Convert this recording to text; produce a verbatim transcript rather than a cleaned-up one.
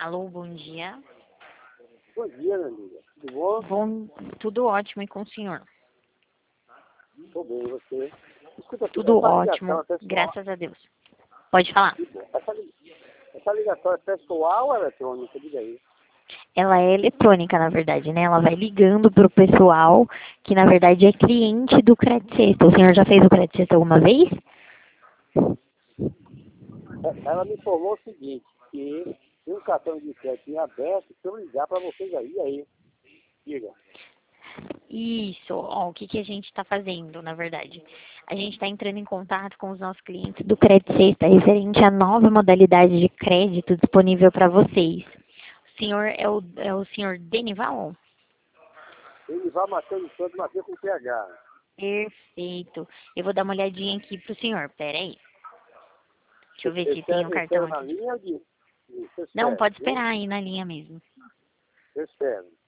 Alô, bom dia. Bom dia, minha amiga. Tudo bom? Bom, tudo ótimo e com o senhor? Tô bem, e você? Escuta, Tudo essa ótimo, ligação é pessoal. graças a Deus. Pode falar. Que bom. Essa, li- essa ligação é pessoal ou eletrônica? Diga aí. Ela é eletrônica, na verdade, né? Ela vai ligando pro pessoal, que na verdade é cliente do Credit Sexta. O senhor já fez o Credit Sexta alguma vez? É- Ela me informou o seguinte, que tem um cartão de crédito em aberto, se eu ligar para vocês aí, e aí. Diga. Isso, ó, o que, que a gente está fazendo, na verdade? A gente está entrando em contato com os nossos clientes do Credit Sexta, referente à nova modalidade de crédito disponível para vocês. O senhor é o, é o senhor Denival? Ele vai matando todo, matando com P H. Perfeito. Eu vou dar uma olhadinha aqui pro senhor, pera aí. Deixa eu ver Eu se tem o espero, eu cartão espero na aqui. linha de... Eu Não, espero, pode viu? esperar aí na linha mesmo. Eu espero.